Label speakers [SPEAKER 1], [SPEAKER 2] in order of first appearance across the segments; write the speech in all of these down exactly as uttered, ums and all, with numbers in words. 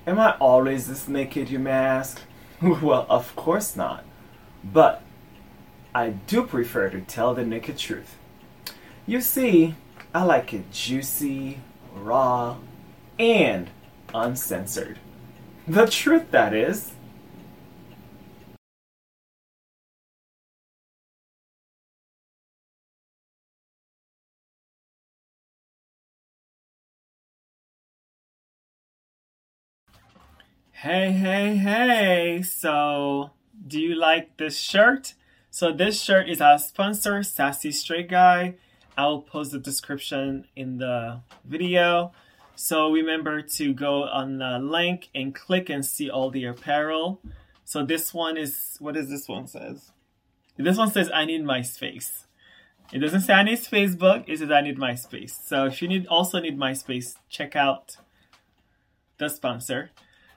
[SPEAKER 1] Am I always this naked, you may ask? Well, of course not. But I do prefer to tell the naked truth. You see, I like it juicy, raw, and uncensored. The truth, that is.
[SPEAKER 2] Hey, hey, hey. So, do you like this shirt? So, this shirt is our sponsor, Sassy Straight Guy. I'll post the description in the video. So, remember to go on the link and click and see all the apparel. So, this one is, what does this one says? This one says, I need my space. It doesn't say I need Facebook, it says I need my space. So, if you need also need my space, check out the sponsor.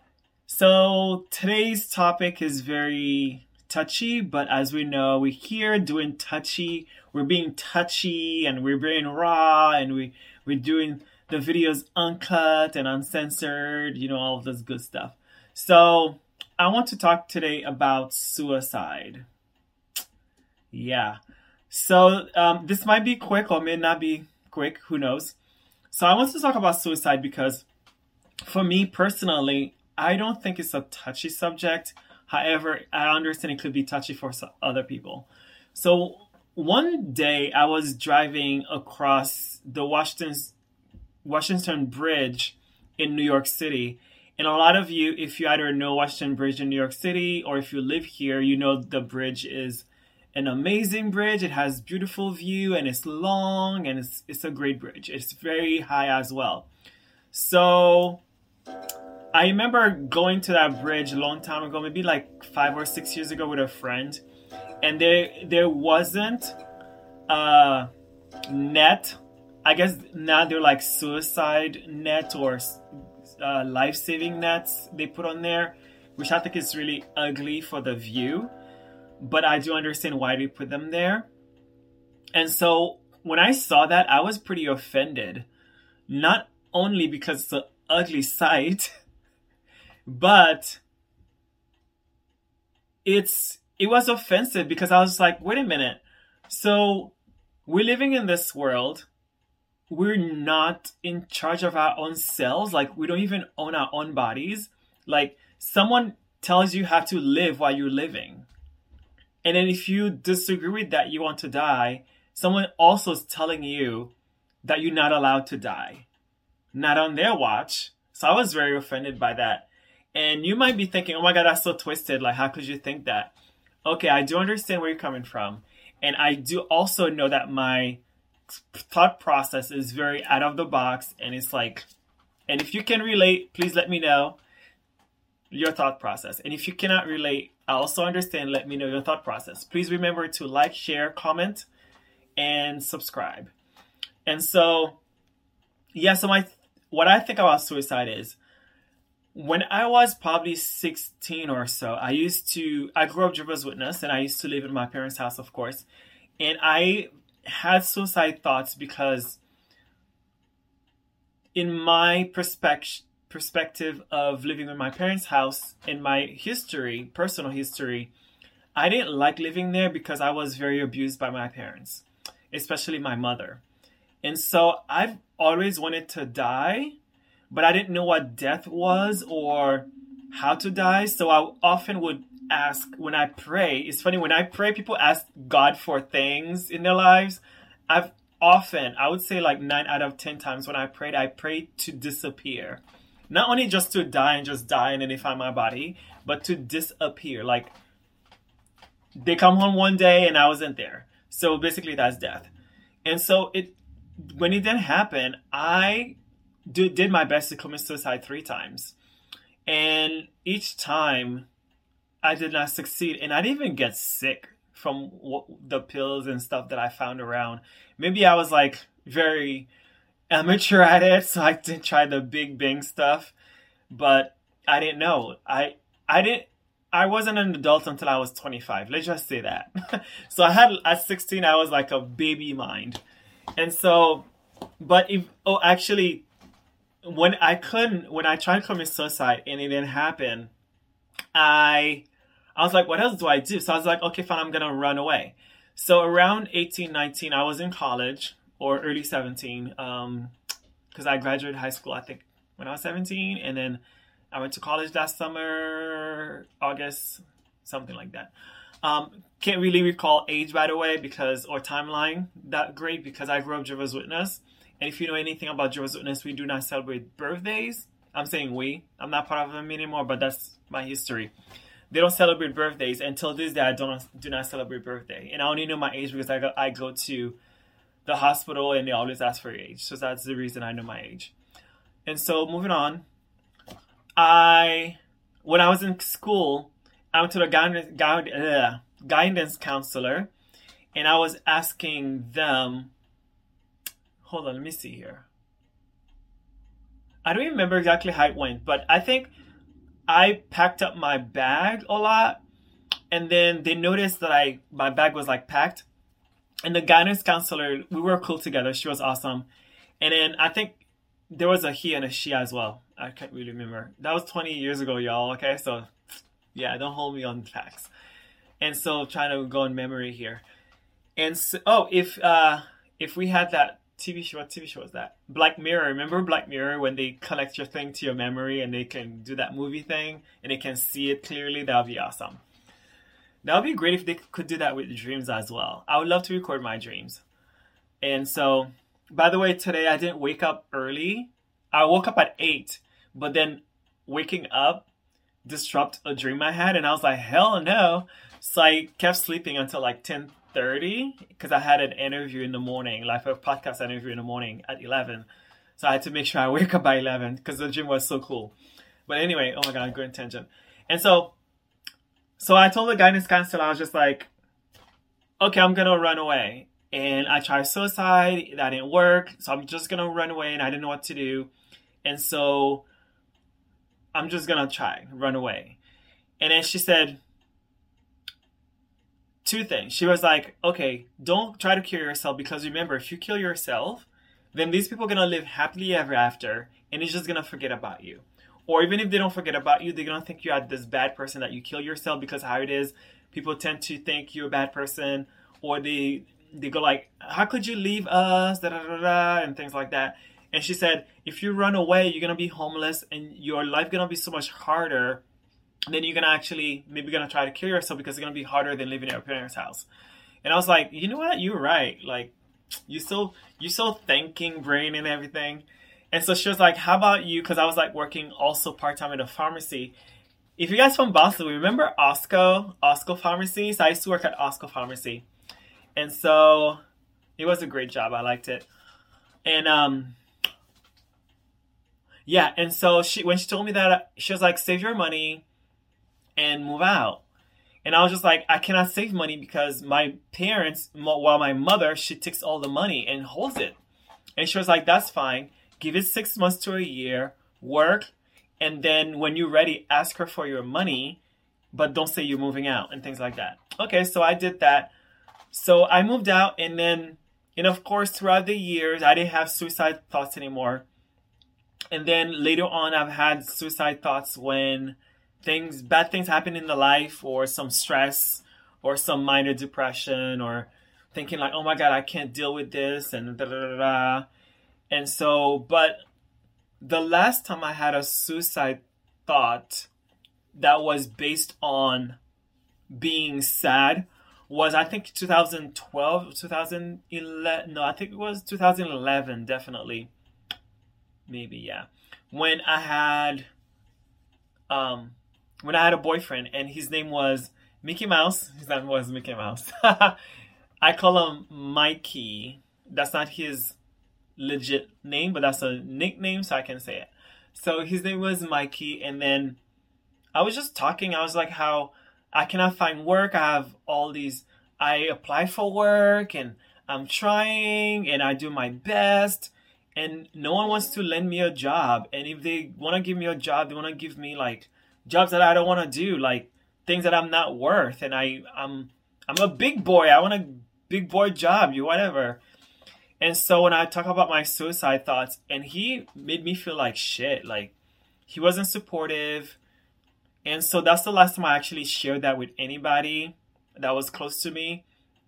[SPEAKER 2] So today's topic is very touchy, but as we know, we're here doing touchy. We're being touchy and we're being raw and we, we're doing the videos uncut and uncensored, you know, all of this good stuff. So I want to talk today about suicide. Yeah. So um, this might be quick or may not be quick, who knows. So I want to talk about suicide because for me personally, I don't think it's a touchy subject. However, I understand it could be touchy for other people. So one day I was driving across the Washington, Washington Bridge in New York City. And a lot of you, if you either know Washington Bridge in New York City or if you live here, you know the bridge is an amazing bridge. It has beautiful view and it's long and it's, it's a great bridge. It's very high as well. So I remember going to that bridge a long time ago, maybe like five or six years ago with a friend. And there there wasn't a net. I guess now they're like suicide net or uh, life-saving nets they put on there, which I think is really ugly for the view. But I do understand why they put them there. And so when I saw that, I was pretty offended. Not only because it's an ugly sight, but it's it was offensive because I was like, wait a minute. So we're living in this world. We're not in charge of our own selves. Like we don't even own our own bodies. Like someone tells you how to live while you're living. And then if you disagree with that, you want to die, someone also is telling you that you're not allowed to die. Not on their watch. So I was very offended by that. And you might be thinking, oh my God, that's so twisted. Like, how could you think that? Okay, I do understand where you're coming from. And I do also know that my thought process is very out of the box. And it's like, and if you can relate, please let me know your thought process. And if you cannot relate, I also understand, let me know your thought process. Please remember to like, share, comment, and subscribe. And so, yeah, so my what I think about suicide is, when I was probably sixteen or so, I used to, I grew up Jehovah's Witness and I used to live in my parents' house, of course. And I had suicide thoughts because in my perspective, perspective of living in my parents' house, in my history, personal history, I didn't like living there because I was very abused by my parents, especially my mother. And so I've always wanted to die, but I didn't know what death was or how to die. So I often would ask when I pray. It's funny, when I pray, people ask God for things in their lives. I've often, I would say like nine out of ten times when I prayed, I prayed to disappear. Not only just to die and just die and then they find my body, but to disappear. Like they come home one day and I wasn't there. So basically that's death. And so it, when it didn't happen, I do, did my best to commit suicide three times. And each time I did not succeed. And I didn't even get sick from what, the pills and stuff that I found around. Maybe I was like very amateur at it, so I didn't try the big bang stuff. But I didn't know. I I didn't. I wasn't an adult until I was twenty-five. Let's just say that. So I had at sixteen, I was like a baby mind. And so, but if, oh, actually, when I couldn't, when I tried to commit suicide and it didn't happen, I, I was like, what else do I do? So I was like, okay, fine, I'm gonna run away. So around eighteen, nineteen, I was in college or early seventeen, um, because I graduated high school, I think, when I was seventeen, and then I went to college that summer, August, something like that. Um, can't really recall age, by the way, because or timeline that great because I grew up Jehovah's Witness. And if you know anything about Jehovah's Witness, we do not celebrate birthdays. I'm saying we. I'm not part of them anymore, but that's my history. They don't celebrate birthdays. Until this day, I don't do not celebrate birthday. And I only know my age because I go, I go to the hospital and they always ask for your age. So that's the reason I know my age. And so moving on, I when I was in school, I went to the guidance, guidance, guidance counselor, and I was asking them. Hold on, let me see here. I don't remember exactly how it went, but I think I packed up my bag a lot, and then they noticed that I my bag was like packed. And the guidance counselor, we were cool together. She was awesome. And then I think there was a he and a she as well. I can't really remember. That was twenty years ago, y'all. Okay, so yeah, don't hold me on facts. And so trying to go in memory here. And so, oh, if uh, if we had that T V show, what T V show was that? Black Mirror. Remember Black Mirror when they connect your thing to your memory and they can do that movie thing and they can see it clearly? That would be awesome. That would be great if they could do that with dreams as well. I would love to record my dreams. And so, by the way, today I didn't wake up early. I woke up at eight, but then waking up disrupt a dream I had, and I was like, hell no. So I kept sleeping until like ten thirty because I had an interview in the morning, like a podcast interview in the morning at eleven. So I had to make sure I wake up by eleven because the gym was so cool. But anyway, oh my god, I'm going tangent. And so, so I told the guidance counselor, I was just like, okay, I'm gonna run away. And I tried suicide, that didn't work. So I'm just gonna run away, and I didn't know what to do. And so I'm just gonna try, run away. And then she said two things. She was like, okay, don't try to kill yourself, because remember, if you kill yourself, then these people are gonna live happily ever after, and it's just gonna forget about you. Or even if they don't forget about you, they're gonna think you are this bad person that you kill yourself, because how it is, people tend to think you're a bad person, or they they go like, how could you leave us, da da da da, and things like that. And she said, if you run away, you're gonna be homeless, and your life gonna be so much harder. Then you're gonna actually maybe gonna try to kill yourself, because it's gonna be harder than living in your parents' house. And I was like, you know what? You're right. Like, you so you so thinking brain and everything. And so she was like, how about you? Because I was like working also part time at a pharmacy. If you guys from Boston, remember Osco, Osco Pharmacy? So I used to work at Osco Pharmacy, and so it was a great job. I liked it. And um. Yeah, and so she when she told me that, she was like, save your money and move out. And I was just like, I cannot save money because my parents, while my mother, she takes all the money and holds it. And she was like, that's fine. Give it six months to a year, work, and then when you're ready, ask her for your money, but don't say you're moving out and things like that. Okay, so I did that. So I moved out, and then, and of course, throughout the years, I didn't have suicide thoughts anymore. And then later on, I've had suicide thoughts when things, bad things happen in the life, or some stress, or some minor depression, or thinking like, oh my God, I can't deal with this, and da da da da. And so, but the last time I had a suicide thought that was based on being sad was, I think, two thousand twelve, two thousand eleven. No, I think it was two thousand eleven, definitely. Maybe, yeah. When I had, um, when I had a boyfriend, and his name was Mickey Mouse. His name was Mickey Mouse. I call him Mikey. That's not his legit name, but that's a nickname, so I can say it. So his name was Mikey, and then I was just talking. I was like, how I cannot find work. I have all these, I apply for work, and I'm trying, and I do my best, and no one wants to lend me a job. And if they want to give me a job, they want to give me like jobs that I don't want to do, like things that I'm not worth. And I, I'm, I'm a big boy. I want a big boy job, you whatever. And so when I talk about my suicide thoughts, and he made me feel like shit, like he wasn't supportive. And so that's the last time I actually shared that with anybody that was close to me.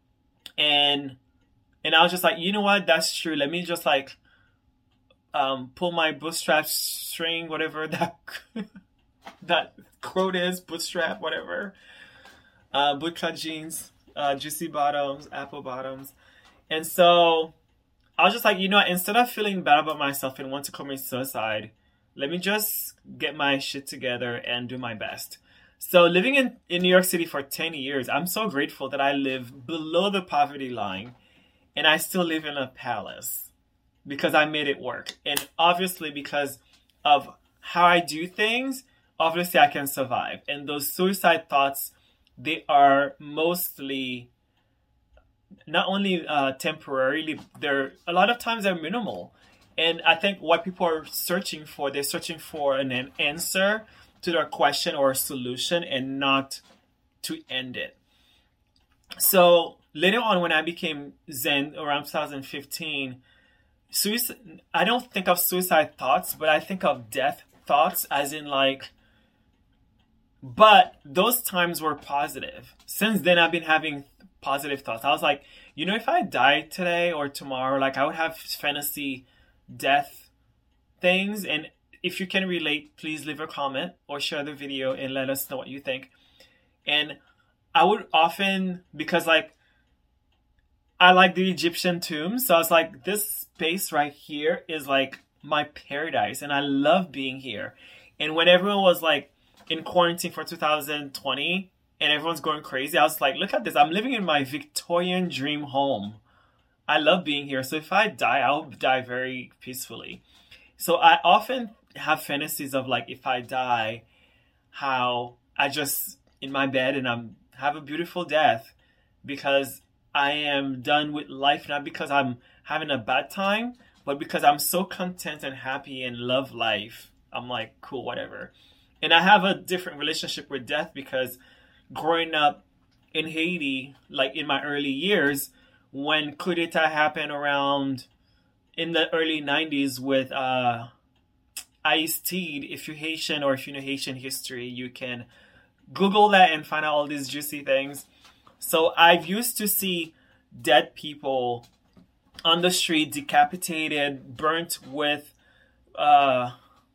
[SPEAKER 2] And and I was just like, you know what, that's true. Let me just like um, pull my bootstrap string, whatever that that quote is, bootstrap, whatever. Uh, bootcut jeans, uh, juicy bottoms, apple bottoms. And so I was just like, you know, instead of feeling bad about myself and want to commit suicide, let me just get my shit together and do my best. So living in, in New York City for ten years, I'm so grateful that I live below the poverty line and I still live in a palace because I made it work. And obviously because of how I do things, obviously I can survive. And those suicide thoughts, they are mostly not only uh, temporarily, they're a lot of times they're minimal. And I think what people are searching for, they're searching for an, an answer to their question or a solution and not to end it. So later on when I became Zen around two thousand fifteen, suicide, I don't think of suicide thoughts, but I think of death thoughts as in like, but those times were positive. Since then I've been having positive thoughts. I was like, you know, if I died today or tomorrow, like I would have fantasy death things. And if you can relate, please leave a comment or share the video and let us know what you think. And I would often, because like I like the Egyptian tombs, so I was like, this space right here is like my paradise and I love being here. And when everyone was like in quarantine for two thousand twenty and everyone's going crazy, I was like, look at this, I'm living in my Victorian dream home. I love being here. So if I die, I'll die very peacefully. So I often have fantasies of like, if I die, how I just in my bed and I'm have a beautiful death because I am done with life, not because I'm having a bad time, but because I'm so content and happy and love life. I'm like, cool, whatever. And I have a different relationship with death because growing up in Haiti, like in my early years, when coup d'etat happened around in the early nineties with uh, Ice-T, if you're Haitian or if you know Haitian history, you can Google that and find out all these juicy things. So I've used to see dead people on the street, decapitated, burnt with uh,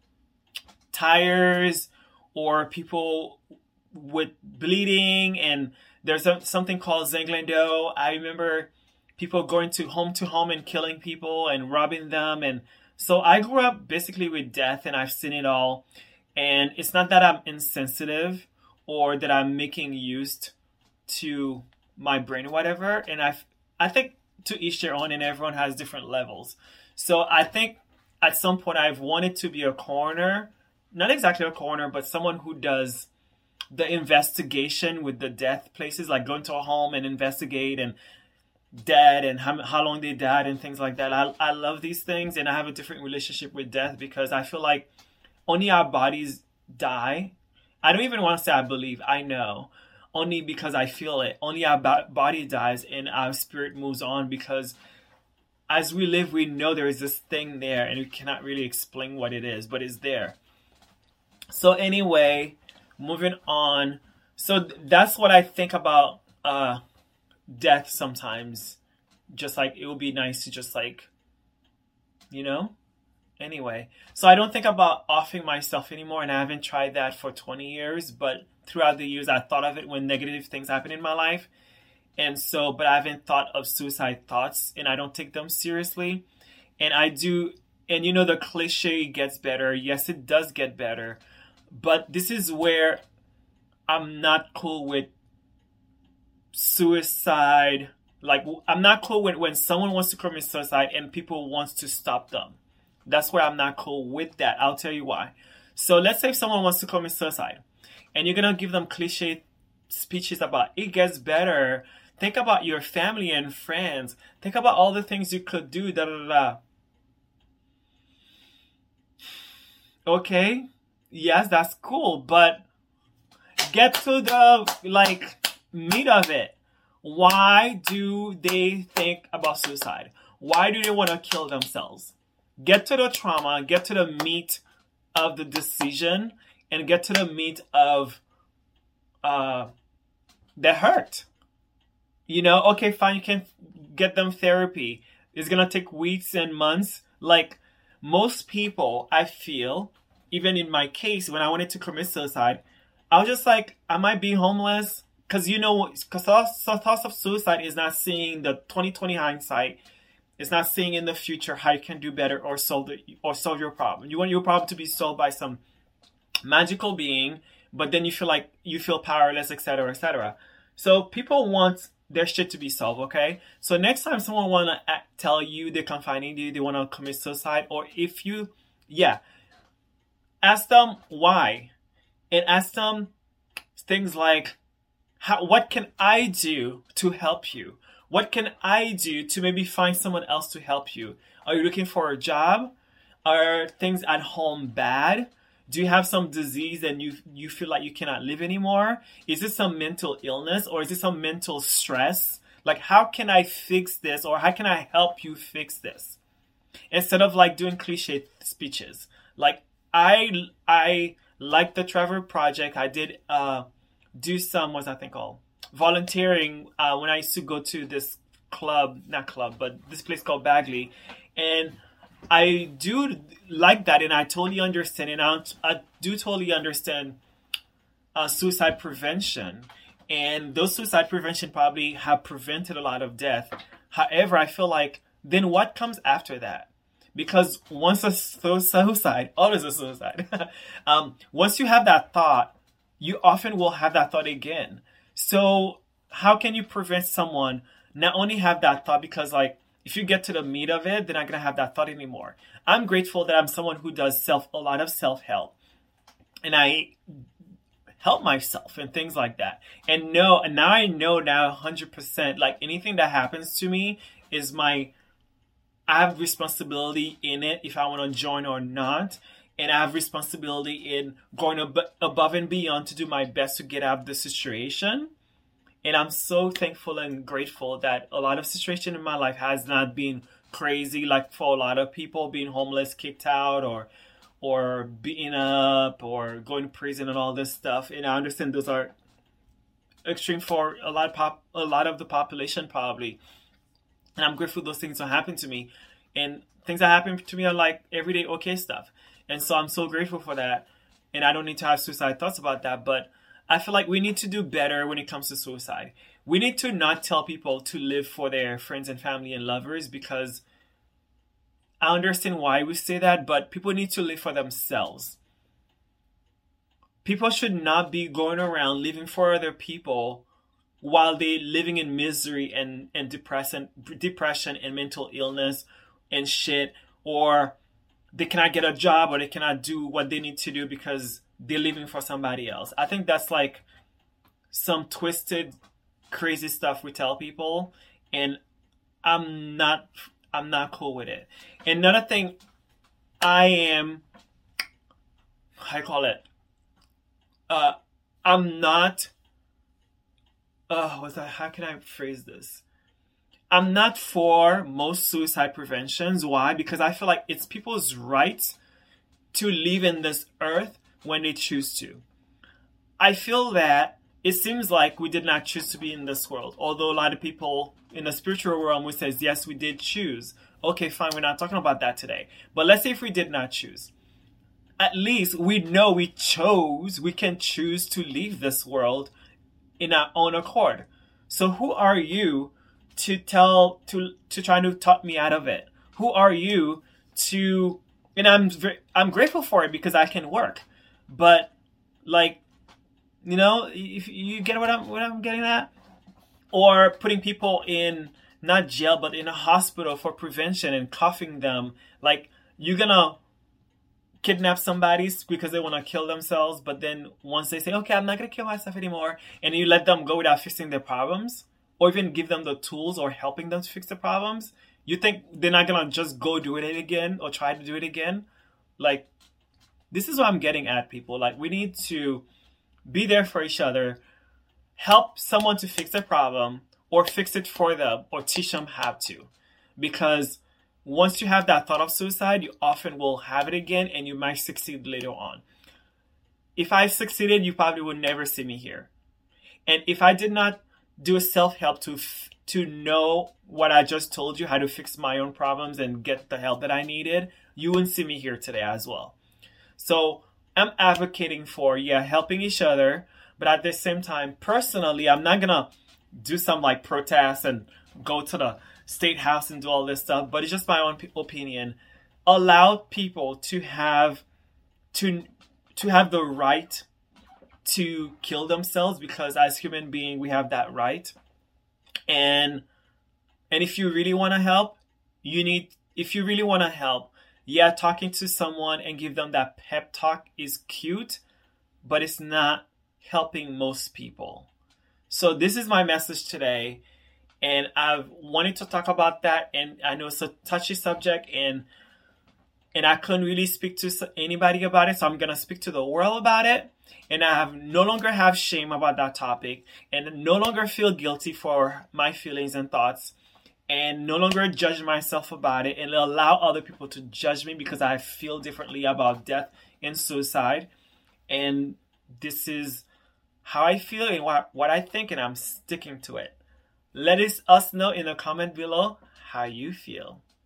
[SPEAKER 2] tires, or people with bleeding. And there's a, something called Zenglendo. I remember people going to home to home and killing people and robbing them. And so I grew up basically with death and I've seen it all. And it's not that I'm insensitive or that I'm making use to my brain or whatever. And I I think to each their own, and everyone has different levels. So I think at some point I've wanted to be a coroner, not exactly a coroner, but someone who does the investigation with the death places, like going to a home and investigate and dead and how, how long they died and things like that. I, I love these things, and I have a different relationship with death because I feel like only our bodies die. I don't even want to say I believe, I know. Only because I feel it. Only our bo- body dies and our spirit moves on, because as we live, we know there is this thing there and we cannot really explain what it is, but it's there. So anyway, moving on. So th- that's what I think about uh, death sometimes. Just like, it would be nice to just like, you know? Anyway, so I don't think about offing myself anymore, and I haven't tried that for twenty years, but throughout the years I thought of it when negative things happen in my life. And so, but I haven't thought of suicide thoughts, and I don't take them seriously. And I do, and you know, the cliche gets better. Yes, it does get better. But this is where I'm not cool with suicide. Like, I'm not cool with when someone wants to commit suicide and people wants to stop them. That's where I'm not cool with that. I'll tell you why. So let's say if someone wants to commit suicide and you're going to give them cliche speeches about it gets better. Think about your family and friends. Think about all the things you could do. Da, da, da, da. Okay. Yes, that's cool. But get to the like meat of it. Why do they think about suicide? Why do they want to kill themselves? Get to the trauma, get to the meat of the decision, and get to the meat of uh, the hurt. You know, okay, fine, you can get them therapy. It's going to take weeks and months. Like, most people, I feel, even in my case, when I wanted to commit suicide, I was just like, I might be homeless. Because, you know, because thoughts of suicide is not seeing the twenty twenty hindsight. It's not seeing in the future how you can do better or solve the, or solve your problem. You want your problem to be solved by some magical being, but then you feel like you feel powerless, et cetera, et cetera. So people want their shit to be solved, okay? So next time someone want to tell you they're confining you, they want to commit suicide, or if you, yeah, ask them why. And ask them things like, how, what can I do to help you? What can I do to maybe find someone else to help you? Are you looking for a job? Are things at home bad? Do you have some disease and you you feel like you cannot live anymore? Is it some mental illness or is it some mental stress? Like, how can I fix this, or how can I help you fix this? Instead of like doing cliche speeches. Like, I I like the Trevor Project. I did uh, do some, what's that thing called? Volunteering uh, when I used to go to this club, not club, but this place called Bagley. And I do like that, and I totally understand, and I, I do totally understand uh, suicide prevention. And those suicide prevention probably have prevented a lot of death. However, I feel like, then what comes after that? Because once a suicide, always a suicide. um, once you have that thought, you often will have that thought again. So how can you prevent someone not only have that thought, because like, if you get to the meat of it, they're not going to have that thought anymore. I'm grateful that I'm someone who does self, a lot of self-help. And I help myself and things like that. And know, and now I know now one hundred percent, like anything that happens to me is my, I have responsibility in it if I want to join or not. And I have responsibility in going ab- above and beyond to do my best to get out of the situation. And I'm so thankful and grateful that a lot of situation in my life has not been crazy, like for a lot of people being homeless, kicked out, or or beaten up, or going to prison and all this stuff. And I understand those are extreme for a lot of pop, a lot of the population probably. And I'm grateful those things don't happen to me. And things that happen to me are like everyday okay stuff. And so I'm so grateful for that. And I don't need to have suicide thoughts about that. But I feel like we need to do better when it comes to suicide. We need to not tell people to live for their friends and family and lovers, because I understand why we say that, but people need to live for themselves. People should not be going around living for other people while they living in misery and, and depression, depression and mental illness and shit, or they cannot get a job, or they cannot do what they need to do because they're living for somebody else. I think that's like some twisted, crazy stuff we tell people, and I'm not, I'm not cool with it. Another thing, I am, how I call it, uh, I'm not, uh, what's that? How can I phrase this? I'm not for most suicide preventions. Why? Because I feel like it's people's right to live in this earth when they choose to. I feel that it seems like we did not choose to be in this world. Although a lot of people in the spiritual realm will say, yes, we did choose. Okay, fine, we're not talking about that today. But let's say if we did not choose. At least we know we chose, we can choose to leave this world in our own accord. So who are you to tell, to to try to talk me out of it? Who are you to, and I'm I'm grateful for it because I can work. But like, you know, if you get what I'm what I'm getting at, or putting people in not jail but in a hospital for prevention and cuffing them, like you're gonna kidnap somebody because they want to kill themselves, but then once they say, okay, I'm not gonna kill myself anymore, and you let them go without fixing their problems, or even give them the tools or helping them to fix the problems, you think they're not gonna just go do it again or try to do it again? Like, this is what I'm getting at, people. Like, we need to be there for each other, help someone to fix their problem, or fix it for them, or teach them how to. Because once you have that thought of suicide, you often will have it again and you might succeed later on. If I succeeded, you probably would never see me here. And if I did not do a self-help to f- to know what I just told you, how to fix my own problems and get the help that I needed, you wouldn't see me here today as well. So I'm advocating for, yeah, helping each other. But at the same time, personally, I'm not going to do some like protest and go to the state house and do all this stuff. But it's just my own opinion. Allow people to have to to have the right to kill themselves, because as human beings, we have that right. And and if you really want to help, you need, if you really want to help, yeah, talking to someone and give them that pep talk is cute, but it's not helping most people. So this is my message today. And I've wanted to talk about that. And I know it's a touchy subject, and and I couldn't really speak to anybody about it. So I'm going to speak to the world about it. And I have no longer have shame about that topic, and no longer feel guilty for my feelings and thoughts, and no longer judge myself about it and allow other people to judge me because I feel differently about death and suicide. And this is how I feel and what, what I think, and I'm sticking to it. Let us know in the comment below how you feel.